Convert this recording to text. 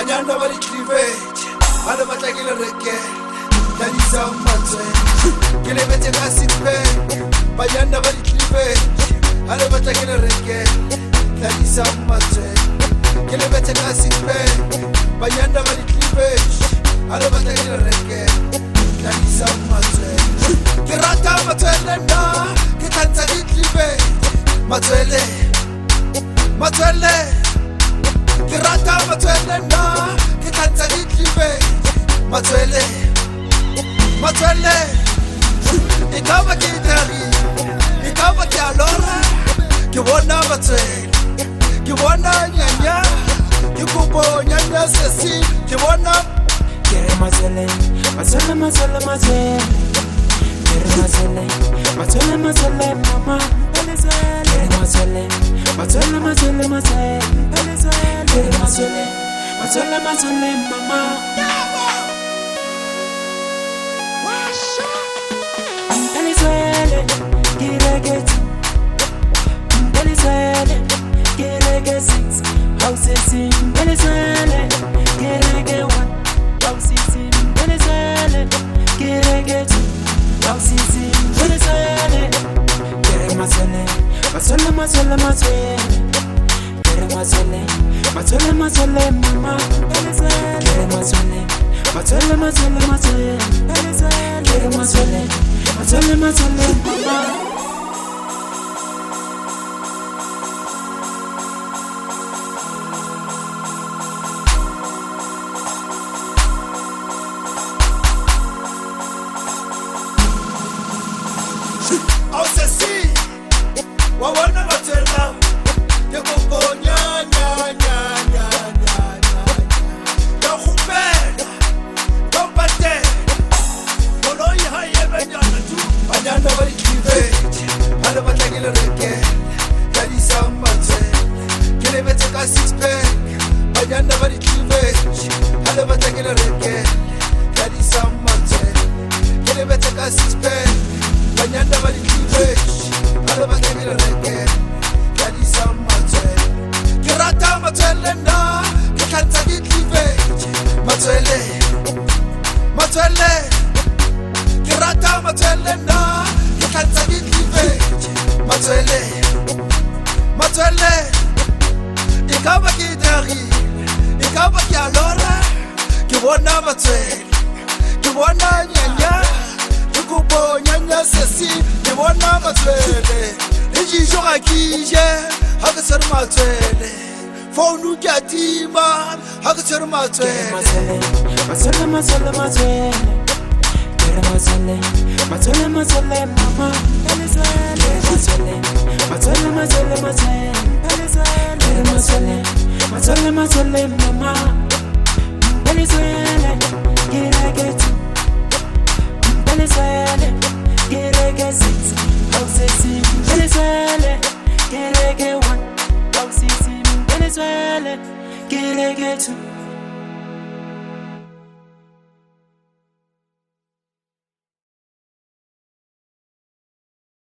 banyanda ba di-cleavage ba le batla ke le rekele tladisang matswele ke lebetse ka sixpack banyanda ba di-cleavage ba le batla ke le rekele tladisang matswele ke lebetse ka sixpack banyanda ba di-cleavage ba le batla ke le rekele tladisang matswele ke rata matswele nna ke thantsha di-cleavage matswele matswele ke rata matswele nna ke thantsha di-cleavage matswele matswele e ka ba ke tari e ka ba ke a lora ke bona matswele ke bona nyanya ke kopo nyanya sesi ke bona Kere matswele matswele matswele matswele Kere matswele matswele matswele mama Kere matswele matswele matswele matswele Kere matswele matswele matswele mama Mbelizwele kiregeti Mbelizwele kiregesi Hausesi mbelizwele kirege one Hausesi mbelizwele kirege two Hausesi mbelizwele Kere matswele matswele matswele matswele Kere matswele matswele matswele mama Kere matswele matswele matswele matswele Kere matswele matswele matswele mama Ausesi wawona matswela ke kopo nyanya nyanya nyanya ya khupela topate koloi ha yebenyana tu banyanda ba di-cleavage ba le batla ke le rekele tladisang matswele ke lebetse ka sixpack banyanda ba di-cleavage ba le batla ke le rekele tladisang matswele ke lebetse ka sixpack banyanda ba di-cleavage ba le batla ke le rekele tladisang matswele ke rata matswele nna ke thantsha di-cleavage matswele matswele ke rata matswele nna ke thantsha di-cleavage matswele matswele e ka ba ke dagile e ka ba ke a lora ke bona matswele ke bona nyanya ke kopo nyanya sesi ke bona matswele le dijo ga kije ga ke tshwere matswele founu ke a tima ga ke tshwere matswele matswele matswele matswele Kere matswele matswele matswele mama Kere matswele matswele matswele matswele Kere matswele matswele matswele mama Mbelizwele kirege two Mbelizwele kirege six Hausesi mbelizwele kirege one Hausesi mbelizwele kirege two